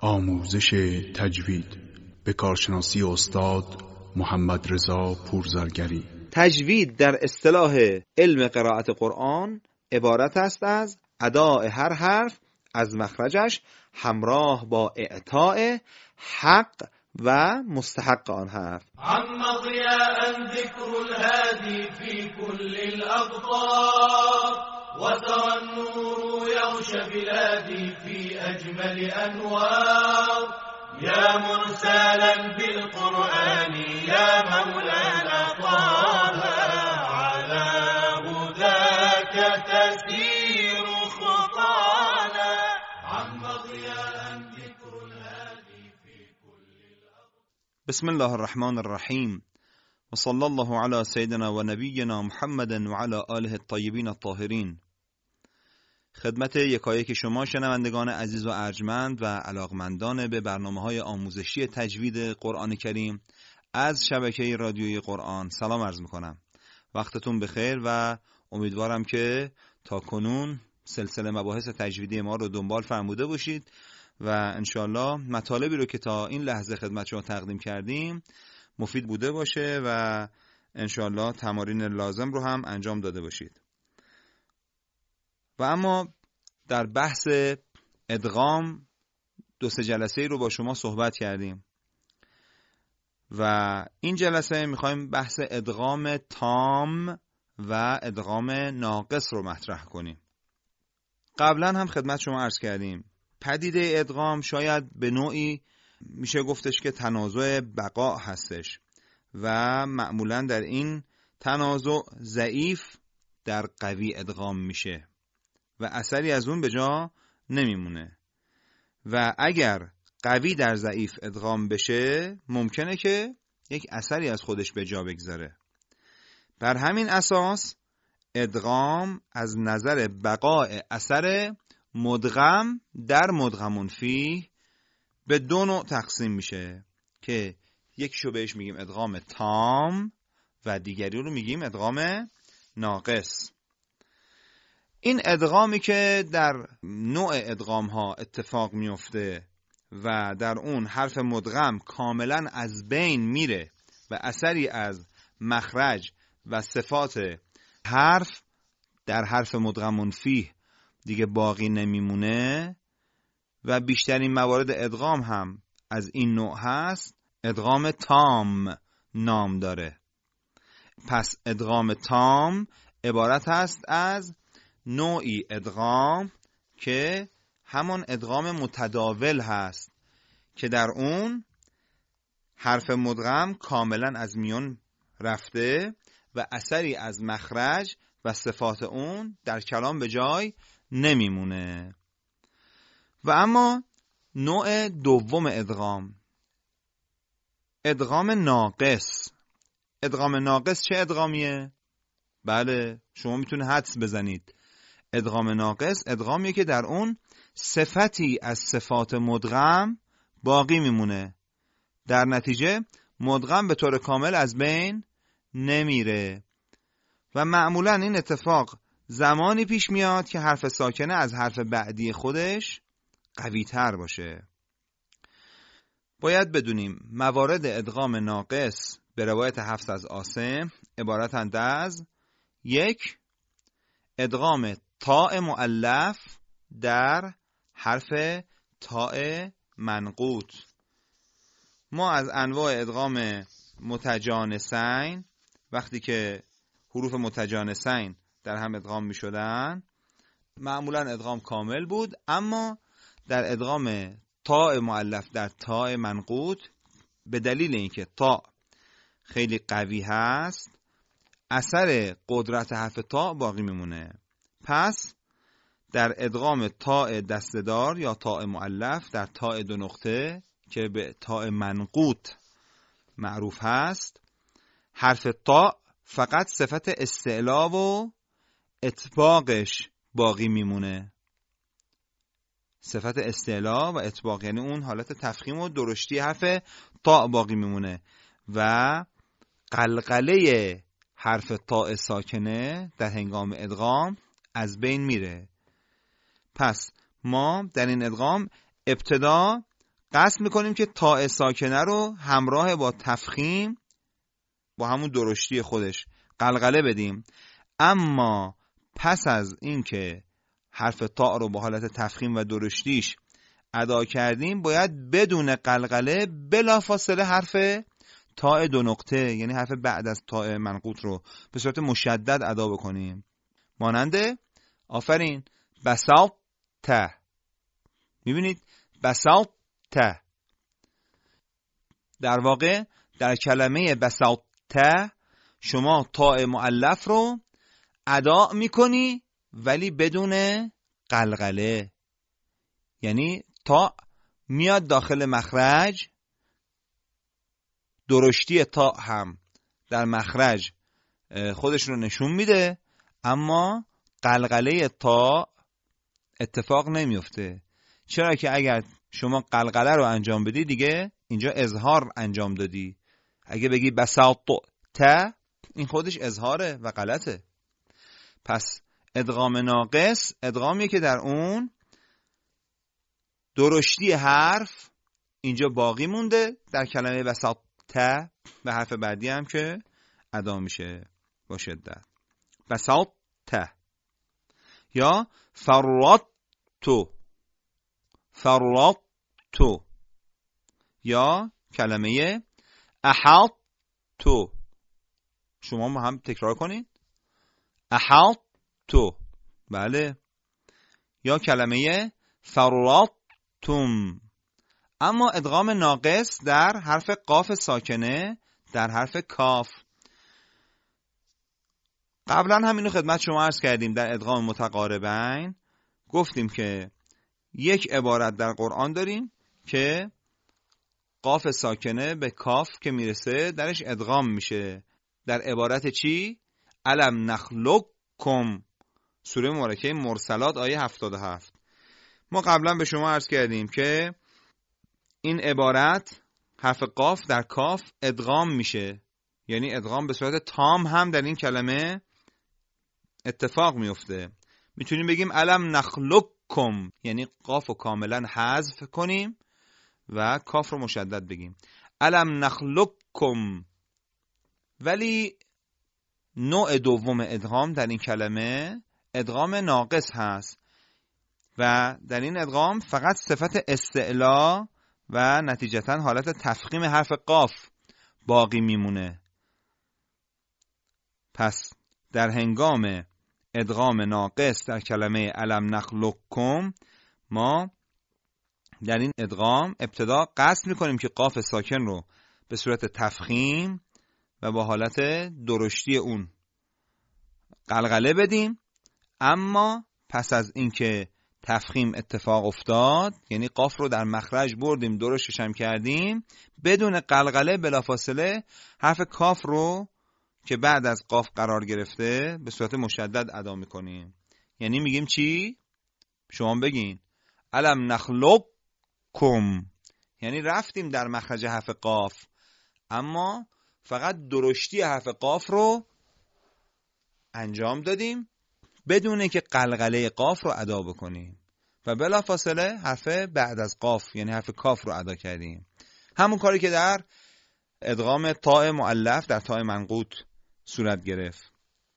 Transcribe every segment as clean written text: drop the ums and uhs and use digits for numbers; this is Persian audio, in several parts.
آموزش تجوید به کارشناسی استاد محمد رضا پورزرگری. تجوید در اصطلاح علم قرائت قرآن عبارت است از اداء هر حرف از مخرجش همراه با اعطاء حق و مستحق آن حرف. عم ضیاء ذکر الهادی فی کل الاقطار وترى النور يغشى بلادي في أجمل أنوار يا مرسلا بالقرآن يا مولانا طه على هداك تسير خطانا عم ضياء ذكر الهادي في كل بسم الله الرحمن الرحیم و صلی الله علی سیدنا و نبینا محمد و علی آله الطیبین الطاهرین. خدمت یکایک شما شنوندگان عزیز و ارجمند و علاقمندان به برنامه‌های آموزشی تجوید قرآن کریم از شبکه رادیویی قرآن سلام عرض می‌کنم. وقتتون بخیر و امیدوارم که تا کنون سلسله مباحث تجویدی ما رو دنبال فرموده باشید و انشالله مطالبی رو که تا این لحظه خدمت شما تقدیم کردیم مفید بوده باشه و انشالله تمارین لازم رو هم انجام داده باشید. و اما در بحث ادغام 2-3 جلسه رو با شما صحبت کردیم و این جلسه میخوایم بحث ادغام تام و ادغام ناقص رو مطرح کنیم. قبلا هم خدمت شما عرض کردیم پدیده ادغام شاید به نوعی میشه گفتش که تنازع بقا هستش و معمولا در این تنازع ضعیف در قوی ادغام میشه و اثری از اون به جا نمیمونه و اگر قوی در ضعیف ادغام بشه ممکنه که یک اثری از خودش به جا بگذاره. بر همین اساس ادغام از نظر بقاء اثر مدغم در مدغمون فیه به 2 نوع تقسیم میشه که یکیشو بهش میگیم ادغام تام و دیگری رو میگیم ادغام ناقص. این ادغامی که در نوع ادغام ها اتفاق میفته و در اون حرف مدغم کاملا از بین میره و اثری از مخرج و صفات حرف در حرف مدغمون فیه دیگه باقی نمیمونه و بیشترین موارد ادغام هم از این نوع هست، ادغام تام نام داره. پس ادغام تام عبارت هست از نوعی ادغام که همون ادغام متداول هست که در اون حرف مدغم کاملا از میون رفته و اثری از مخرج و صفات اون در کلام به جای نمیمونه. و اما نوع دوم ادغام ناقص. ادغام ناقص چه ادغامیه؟ بله شما میتونه حدس بزنید. ادغام ناقص ادغامیه که در اون صفتی از صفات مدغم باقی میمونه، در نتیجه مدغم به طور کامل از بین نمیره و معمولا این اتفاق زمانی پیش میاد که حرف ساکنه از حرف بعدی خودش قوی تر باشه. باید بدونیم موارد ادغام ناقص به روایت حفص از عاصم عبارتند از 1. ادغام تاء مؤلف در حرف تاء منقوط. ما از انواع ادغام متجانسین وقتی که حروف متجانسین در هم ادغام می شدن معمولا ادغام کامل بود، اما در ادغام تاء مؤلف در تاء منقوط به دلیل اینکه تاء خیلی قوی هست اثر قدرت حرف تاء باقی میمونه. پس در ادغام تاء دسته‌دار یا تاء مؤلف در تاء 2 نقطه که به تاء منقوط معروف هست حرف تاء فقط صفت استعلا و اطباقش باقی میمونه. صفت استعلا و اطباق یعنی اون حالت تفخیم و درشتی حرف تاء باقی میمونه و قلقله حرف تاء ساکنه در هنگام ادغام از بین میره. پس ما در این ادغام ابتدا قصد میکنیم که تاء ساکنه رو همراه با تفخیم با همون درشتی خودش قلقله بدیم، اما پس از این که حرف تاء رو با حالت تفخیم و درشتیش ادا کردیم باید بدون قلقله بلافاصله حرف تاء دو نقطه، یعنی حرف بعد از تاء منقوط رو به صورت مشدد ادا بکنیم. مانند آفرین بساط. میبینید بساط. در واقع در کلمه بساط شما تاء مؤلف رو ادا میکنی ولی بدون قلقله، یعنی تا میاد داخل مخرج، درشتی تا هم در مخرج خودش رو نشون میده، اما قلقله تا اتفاق نمیفته. چرا که اگر شما قلقله رو انجام بدی دیگه اینجا اظهار انجام دادی. اگه بگی بساط تا این خودش اظهاره و غلطه. پس ادغام ناقص ادغامیه که در اون درشتی حرف اینجا باقی مونده در کلمه بساط تا و حرف بعدی هم که ادا میشه با شدت. بساط تا یا فرات تو یا کلمه احاط تو. شما ما هم تکرار کنید. احاط تو. بله. یا کلمه فراتم. اما ادغام ناقص در حرف قاف ساکنه در حرف کاف. قبلا همینو خدمت شما عرض کردیم. در ادغام متقاربین گفتیم که یک عبارت در قرآن داریم که قاف ساکنه به کاف که میرسه درش ادغام میشه. در عبارت چی؟ الم نخلقکم، سوره مبارکه مرسلات آیه 77. ما قبلا به شما عرض کردیم که این عبارت حرف قاف در کاف ادغام میشه، یعنی ادغام به صورت تام هم در این کلمه اتفاق میفته. میتونیم بگیم الم نخلقکم، یعنی قاف رو کاملا حذف کنیم و کاف رو مشدد بگیم الم نخلقکم. ولی نوع دوم ادغام در این کلمه ادغام ناقص هست و در این ادغام فقط صفت استعلا و نتیجتاً حالت تفخیم حرف قاف باقی میمونه. پس در هنگام ادغام ناقص در کلمه الم نخلقکم ما در این ادغام ابتدا قصد میکنیم که قاف ساکن رو به صورت تفخیم و با حالت درشتی اون قلقله بدیم، اما پس از اینکه تفخیم اتفاق افتاد، یعنی قاف رو در مخرج بردیم درشتش هم کردیم، بدون قلقله بلافاصله حرف کاف رو که بعد از قاف قرار گرفته به صورت مشدد ادا میکنیم. یعنی میگیم چی؟ شما بگین الم نخلقکم، یعنی رفتیم در مخرج حرف قاف اما فقط درشتی حرف قاف رو انجام دادیم بدون که قلقله قاف رو ادا بکنیم و بلافاصله حرف بعد از قاف یعنی حرف کاف رو ادا کردیم. همون کاری که در ادغام تاء مؤلف در تاء منقوط صورت گرفت.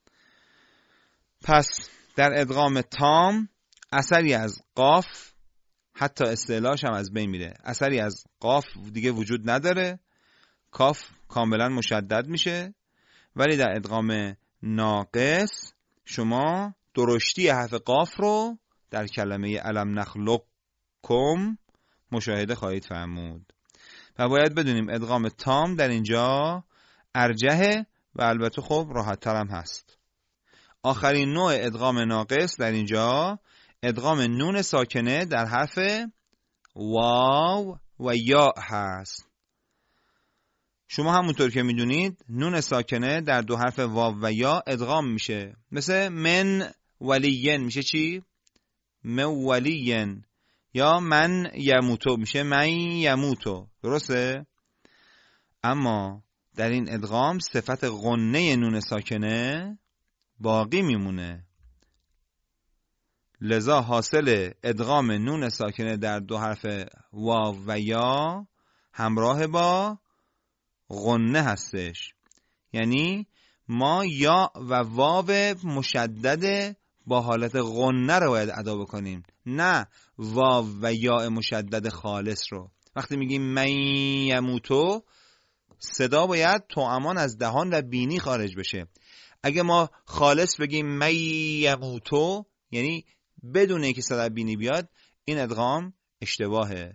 پس در ادغام تام اثری از قاف، حتی استعلاش هم از بین میره، اثری از قاف دیگه وجود نداره، کاف کاملا مشدد میشه. ولی در ادغام ناقص شما درشتی حرف قاف رو در کلمه الم نخلقکم مشاهده خواهید فرمود و باید بدونیم ادغام تام در اینجا ارجحه و البته خب راحت تر هم هست. آخرین نوع ادغام ناقص در اینجا ادغام نون ساکنه در حرف واو و یا هست. شما همونطور که میدونید نون ساکنه در دو حرف واو و یا ادغام میشه. مثل من ولین میشه چی؟ مولین. یا من یموتو میشه من یموتو. درسته؟ اما در این ادغام صفت غنه نون ساکنه باقی میمونه. لذا حاصل ادغام نون ساکنه در دو حرف واو و یا همراه با غنه هستش. یعنی ما یا و واو مشدد با حالت غنه رو باید ادا بکنیم، نه واو و یا مشدد خالص رو. وقتی میگیم من یموتو، صدا باید توامان از دهان و بینی خارج بشه. اگه ما خالص بگیم من یموتو، یعنی بدون اینکه صدا بینی بیاد، این ادغام اشتباهه.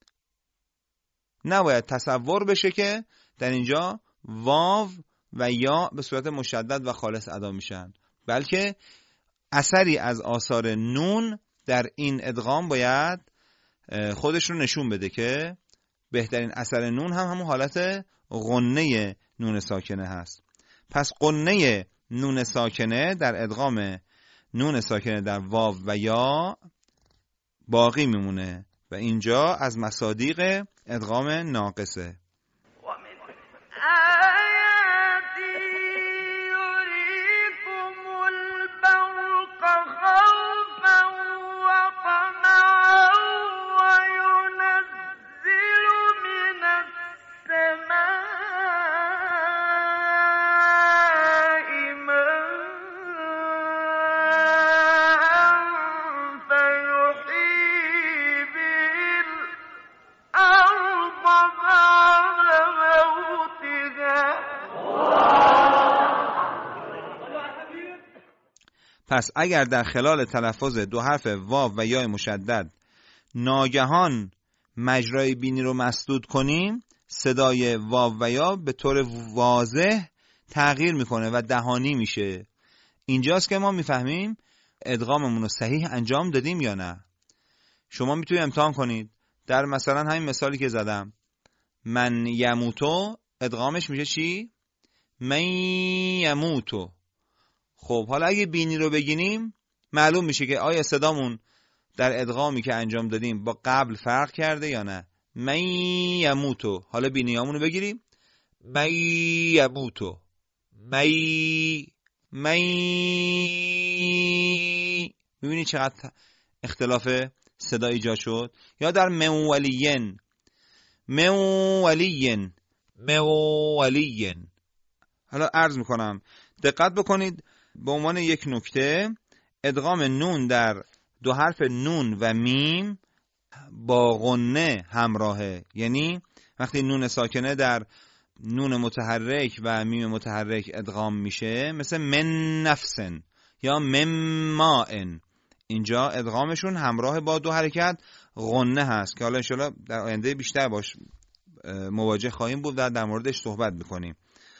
نباید تصور بشه که در اینجا واو و یا به صورت مشدد و خالص ادا میشن، بلکه اثری از آثار نون در این ادغام باید خودش رو نشون بده که بهترین اثر نون هم همون حالت غنه نون ساکنه هست. پس غنه نون ساکنه در ادغام نون ساکنه در واو و یا باقی میمونه و اینجا از مصادیق ادغام ناقصه. پس اگر در خلال تلفظ دو حرف واو و یا مشدد ناگهان مجرای بینی رو مسدود کنیم، صدای واو و یا به طور واضح تغییر میکنه و دهانی میشه. اینجاست که ما میفهمیم ادغاممون رو صحیح انجام دادیم یا نه. شما میتونید امتحان کنید. در مثلا همین مثالی که زدم، من یموتو، ادغامش میشه چی؟ من یموتو. خب حالا اگه بینی رو بگیریم معلوم میشه که آیا صدامون در ادغامی که انجام دادیم با قبل فرق کرده یا نه. من یموتو. حالا بینیامون رو بگیریم، من یموتو، من میبینی چقدر اختلاف صدا ایجاد شد. یا در مولیین، مولیین، مولیین. حالا عرض میکنم دقت بکنید. به عنوان یک نکته، ادغام نون در دو حرف نون و میم با غنه همراهه. یعنی وقتی نون ساکنه در نون متحرک و میم متحرک ادغام میشه، مثل من نفسن یا من ماءن، اینجا ادغامشون همراه با دو حرکت غنه هست که حالا انشالله در آینده بیشتر باش مواجه خواهیم بود و در موردش صحبت میکنیم.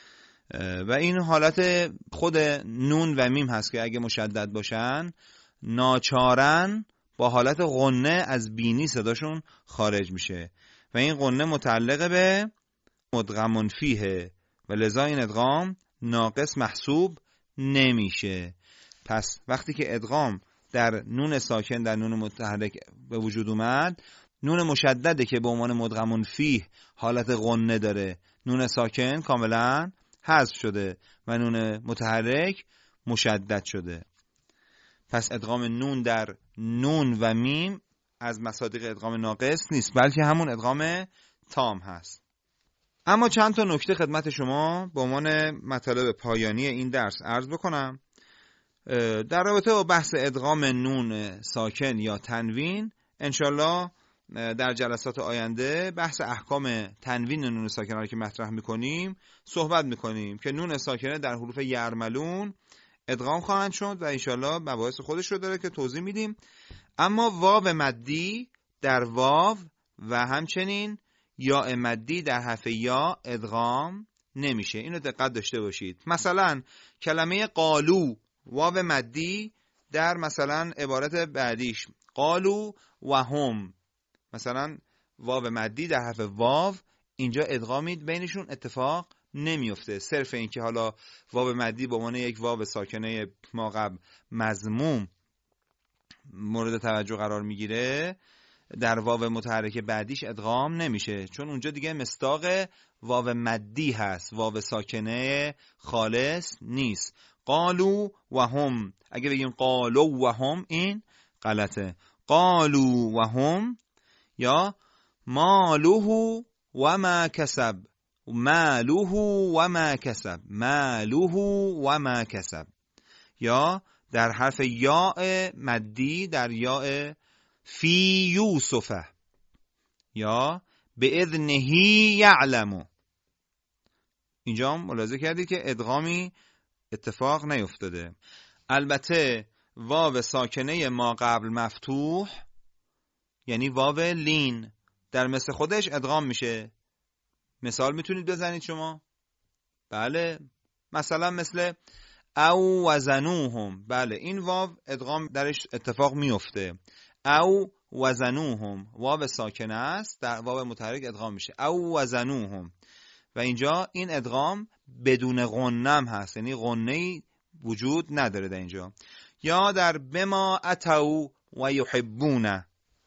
و این حالت خود نون و میم هست که اگه مشدد باشن ناچارن با حالت غنه از بینی صداشون خارج میشه و این غنه متعلق به مدغم فیه و لذا این ادغام ناقص محسوب نمیشه. پس وقتی که ادغام در نون ساکن در نون متحرک به وجود اومد، نون مشدده که به عنوان مدغم فیه حالت غنه داره، نون ساکن کاملا حذف شده و نون متحرک مشدد شده. پس ادغام نون در نون و میم از مصادیق ادغام ناقص نیست، بلکه همون ادغام تام هست. اما چند تا نکته خدمت شما به عنوان مطالب پایانی این درس عرض بکنم. در رابطه با بحث ادغام نون ساکن یا تنوین، انشالله در جلسات آینده بحث احکام تنوین نون ساکنه رو که مطرح میکنیم صحبت میکنیم که نون ساکنه در حروف یرملون ادغام خواهند شد و انشالله مباحث خودش رو داره که توضیح میدیم. اما واو مدی در واو و همچنین یا مدی در حرف یا ادغام نمیشه. اینو دقت داشته باشید. مثلا کلمه قالو، واو مدی در مثلا عبارت بعدیش قالو و هم، مثلا واو مدی در حرف واو، اینجا ادغامی بینشون اتفاق نمیفته. صرف این که حالا واو مدی به عنوان یک واو ساکنه ما قبل مضموم مورد توجه قرار میگیره، در واو متحرک بعدیش ادغام نمیشه، چون اونجا دیگه مصداق واو مدی هست، واو ساکنه خالص نیست. قالو و هم، اگه بگیم قالو و هم، این غلطه. قالوا و هم یا ماله و ما کسب، ماله و ما کسب، ماله و ما کسب، یا در حرف یاء مدی در یاء فی یوسف، یا به اذنه یعلم. اینجا ملاحظه کردید که ادغامی اتفاق نیفتاده. البته واو ساکنه ما قبل مفتوح یعنی واو لین در مثل خودش ادغام میشه. مثال میتونید بزنید شما؟ بله، مثلا مثل او وزنوهم، بله این واو ادغام درش اتفاق میفته. او وزنوهم واو ساکنه است، در واو متحرک ادغام میشه او وزنوهم، و اینجا این ادغام بدون غنم هست، یعنی غنه‌ای وجود نداره در اینجا. یا در بما اتوا و یحبون،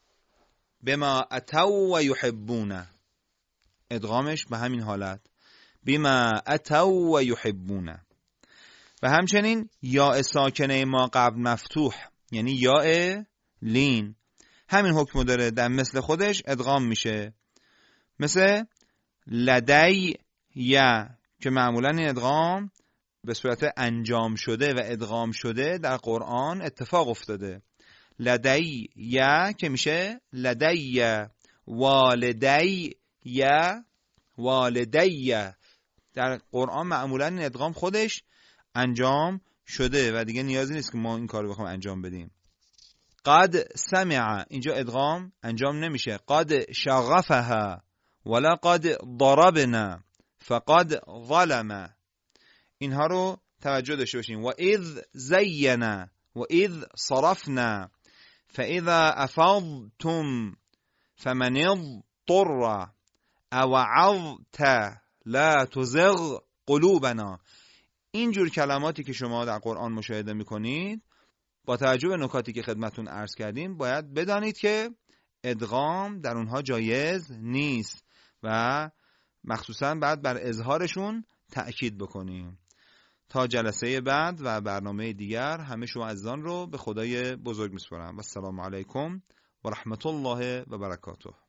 بما اتوا و یحبون ادغامش به همین حالت، بما اتوا و یحبون. و همچنین یاء ساکنه ما قبل مفتوح یعنی یاء لین همین حکم داره، در مثل خودش ادغام میشه، مثل لدی یا که معمولا این ادغام به صورت انجام شده و ادغام شده در قرآن اتفاق افتاده. لدی یا که میشه لدی، والدی یا والدی، در قرآن معمولا این ادغام خودش انجام شده و دیگه نیازی نیست که ما این کارو بخوام انجام بدیم. قد سمع اینجا ادغام انجام نمیشه، قد شغفها ولا قد ضربنا فقد ظلم. اینها رو توجه داشته باشیم. و اذ زینا و اذ صرفنا فاذا افضتم فمن اضطر او عظت لا تزغ قلوبنا. اینجور کلماتی که شما در قرآن مشاهده میکنید با توجه به نکاتی که خدمتون عرض کردیم باید بدانید که ادغام در اونها جایز نیست و مخصوصا بعد بر اظهارشون تأکید بکنیم. تا جلسه بعد و برنامه دیگر همه شما عزیزان رو به خدای بزرگ میسپارم. و السلام علیکم و رحمت الله و برکاته.